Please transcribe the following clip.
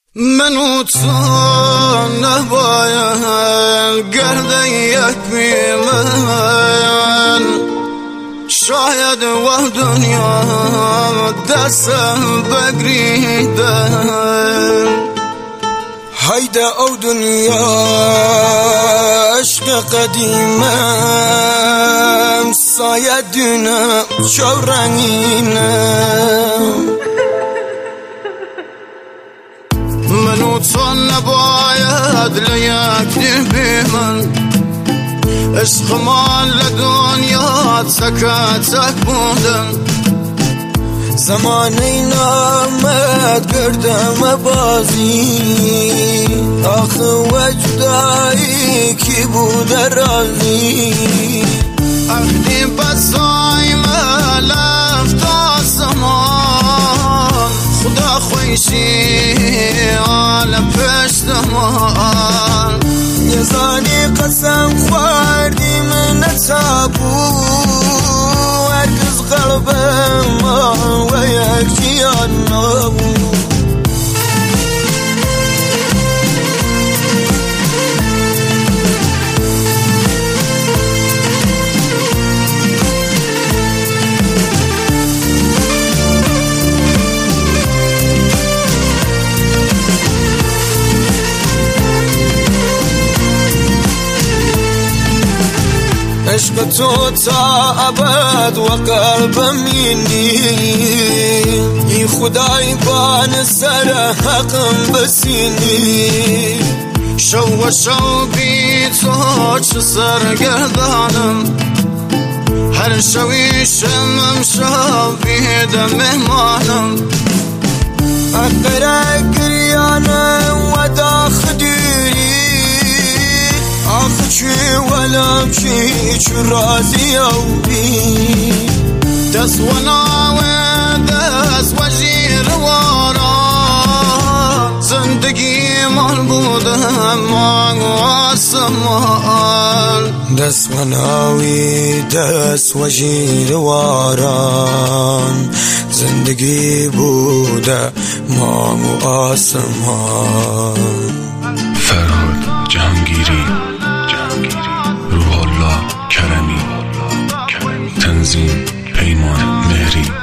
من و تو نباید گرده یک بی من، شاید و دنیا دستم بگریدن. هيدا او دنيا عشق قديمة صايدنا شورانينا. منو تو نباید لیک بی من، عشق مال لدنیا تک بودن. زمانی نامد کردم بازی، آخ وجدایی کی بود رازی. عهدی بسای ملفت آسمان، خدا خویشی عالم پشتمان. یه زانی قسم خوردی من تابو، هرگز قلبم و یک جیان نبود. عشق تو تا ابد و قلبم منی، ای خدای بان سر حقم بسینی. شو و شو بی تو چه سرگردانم، هر شوی شمم شو بیده مهمانم. اقرأ گریانم و داخل دیری، آخ چی ولم چی رازی او بی. دست و ناوه دست و جیر واران، زندگی مال بودم مانگ و آسمان. دست و ناوی دست و جیر واران، زندگی بوده مانگ و آسمان. فرهاد جهانگیری، روح الله کرمی، تنظیم پیمان مهری.